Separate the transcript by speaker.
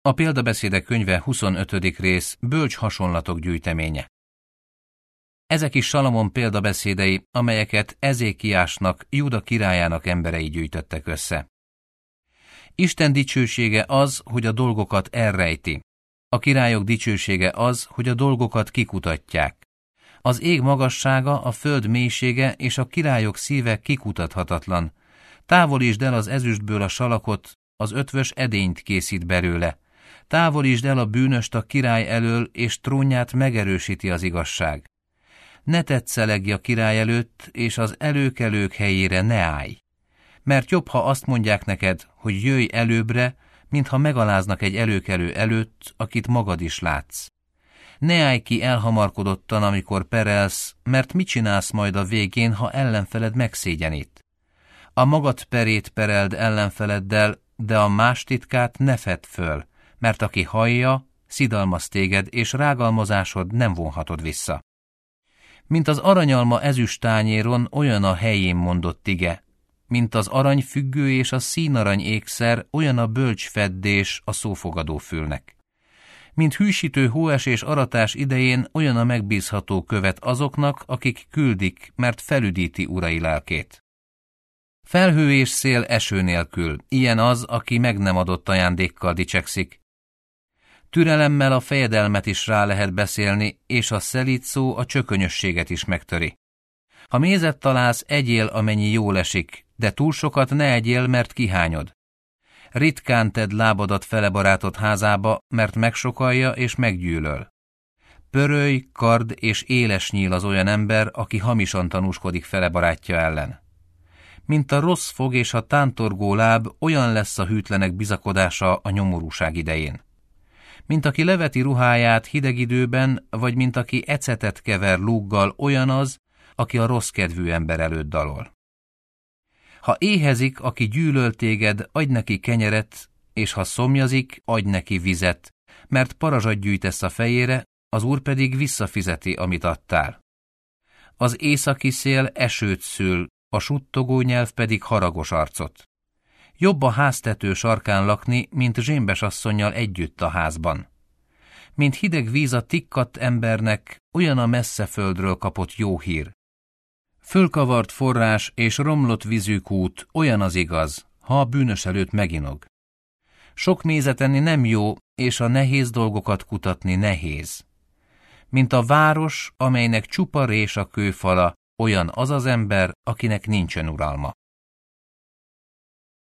Speaker 1: A Példabeszédek könyve 25. rész bölcs hasonlatok gyűjteménye. Ezek is Salamon példabeszédei, amelyeket Ezékiásnak, Júda királyának emberei gyűjtöttek össze. Isten dicsősége az, hogy a dolgokat elrejti. A királyok dicsősége az, hogy a dolgokat kikutatják. Az ég magassága, a föld mélysége és a királyok szíve kikutathatatlan. Távolítsd el az ezüstből a salakot, az ötvös edényt készít belőle. Távolítsd el a bűnöst a király elől, és trónját megerősíti az igazság. Ne tetszelegj a király előtt, és az előkelők helyére ne állj. Mert jobb, ha azt mondják neked, hogy jöjj előbbre, mintha megaláznak egy előkelő előtt, akit magad is látsz. Ne állj ki elhamarkodottan, amikor perelsz, mert mit csinálsz majd a végén, ha ellenfeled megszégyenít? A magad perét pereld ellenfeleddel, de a más titkát ne fedd föl, mert aki hallja, szidalmaz téged, és rágalmazásod nem vonhatod vissza. Mint az aranyalma ezüsttányéron, olyan a helyén mondott ige. Mint az aranyfüggő és a színarany ékszer, olyan a bölcs feddés a szófogadó fülnek. Mint hűsítő hóesés aratás idején, olyan a megbízható követ azoknak, akik küldik, mert felüdíti urai lelkét. Felhő és szél eső nélkül, ilyen az, aki meg nem adott ajándékkal dicsekszik. Türelemmel a fejedelmet is rá lehet beszélni, és a szelíd szó a csökönyösséget is megtöri. Ha mézet találsz, egyél, amennyi jól esik, de túl sokat ne egyél, mert kihányod. Ritkán tedd lábadat fele barátod házába, mert megsokalja és meggyűlöl. Pörölj, kard és éles nyíl az olyan ember, aki hamisan tanúskodik fele barátja ellen. Mint a rossz fog és a tántorgó láb, olyan lesz a hűtlenek bizakodása a nyomorúság idején. Mint aki leveti ruháját hideg időben, vagy mint aki ecetet kever lúggal, olyan az, aki a rossz kedvű ember előtt dalol. Ha éhezik, aki gyűlöl téged, adj neki kenyeret, és ha szomjazik, adj neki vizet, mert parazsat gyűjtesz a fejére, az Úr pedig visszafizeti, amit adtál. Az északi szél esőt szül, a suttogó nyelv pedig haragos arcot. Jobb a háztető sarkán lakni, mint zsémbes asszonnyal együtt a házban. Mint hideg víz a tikkadt embernek, olyan a messze földről kapott jó hír. Fölkavart forrás és romlott vízű kút, olyan az igaz, ha a bűnös előtt meginog. Sok mézet enni nem jó, és a nehéz dolgokat kutatni nehéz. Mint a város, amelynek csupa rés a kőfala, olyan az az ember, akinek nincsen uralma.